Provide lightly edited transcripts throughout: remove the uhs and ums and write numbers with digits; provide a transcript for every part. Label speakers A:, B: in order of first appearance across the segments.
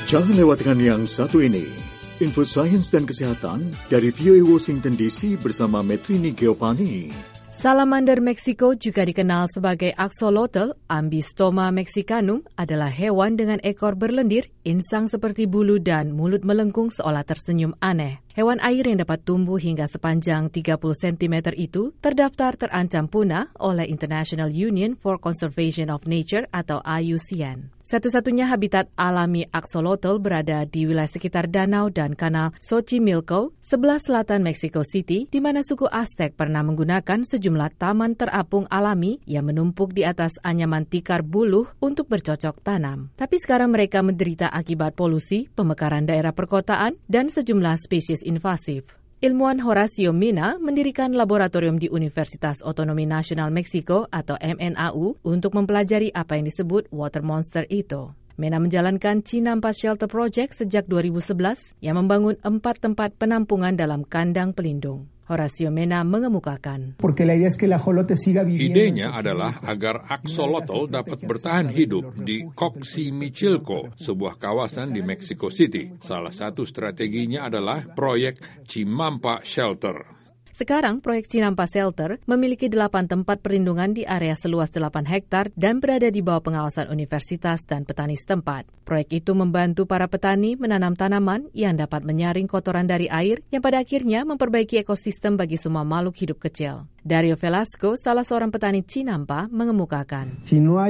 A: Jangan lewatkan yang satu ini. Info sains dan kesehatan dari VOA Washington DC bersama Metrini Geopani.
B: Salamander Meksiko, juga dikenal sebagai axolotl Ambystoma mexicanum, adalah hewan dengan ekor berlendir, insang seperti bulu dan mulut melengkung seolah tersenyum aneh. Hewan air yang dapat tumbuh hingga sepanjang 30 cm itu terdaftar terancam punah oleh International Union for Conservation of Nature atau IUCN. Satu-satunya habitat alami axolotl berada di wilayah sekitar danau dan kanal Xochimilco, sebelah selatan Mexico City, di mana suku Aztec pernah menggunakan sejumlah taman terapung alami yang menumpuk di atas anyaman tikar buluh untuk bercocok tanam. Tapi sekarang mereka menderita akibat polusi, pemekaran daerah perkotaan, dan sejumlah spesies invasif. Ilmuwan Horacio Mena mendirikan laboratorium di Universitas Otonomi Nasional Meksiko atau MNAU untuk mempelajari apa yang disebut water monster itu. Mena menjalankan Chinampa Shelter Project sejak 2011 yang membangun 4 tempat penampungan dalam kandang pelindung. Horacio Mena mengemukakan.
C: Idenya adalah agar axolotl dapat bertahan hidup di Xochimilco, sebuah kawasan di Mexico City. Salah satu strateginya adalah proyek Chinampa Shelter.
B: Sekarang, proyek Chinampa Shelter memiliki 8 tempat perlindungan di area seluas 8 hektar dan berada di bawah pengawasan universitas dan petani setempat. Proyek itu membantu para petani menanam tanaman yang dapat menyaring kotoran dari air yang pada akhirnya memperbaiki ekosistem bagi semua makhluk hidup kecil. Dario Velasco, salah seorang petani Chinampa, mengemukakan.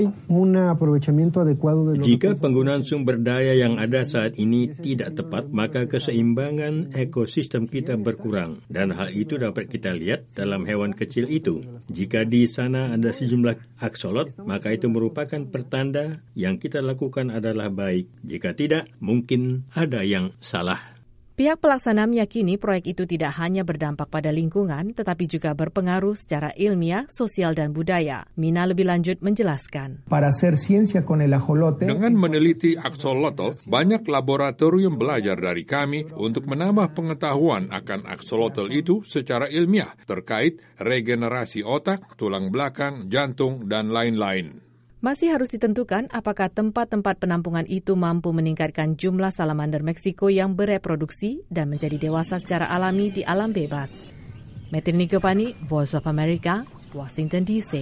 D: Jika penggunaan sumber daya yang ada saat ini tidak tepat, maka keseimbangan ekosistem kita berkurang. Dan hal itu dapat kita lihat dalam hewan kecil itu. Jika di sana ada sejumlah axolot, maka itu merupakan pertanda yang kita lakukan adalah baik. Jika tidak, mungkin ada yang salah.
B: Pihak pelaksana meyakini proyek itu tidak hanya berdampak pada lingkungan, tetapi juga berpengaruh secara ilmiah, sosial, dan budaya. Mina lebih lanjut menjelaskan.
C: Dengan meneliti axolotl, banyak laboratorium belajar dari kami untuk menambah pengetahuan akan axolotl itu secara ilmiah, terkait regenerasi otak, tulang belakang, jantung, dan lain-lain.
B: Masih harus ditentukan apakah tempat-tempat penampungan itu mampu meningkatkan jumlah salamander Meksiko yang bereproduksi dan menjadi dewasa secara alami di alam bebas. Metrini Geopani, Voice of America, Washington DC.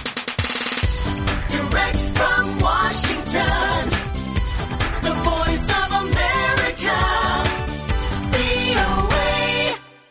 E: Direct from Washington, the Voice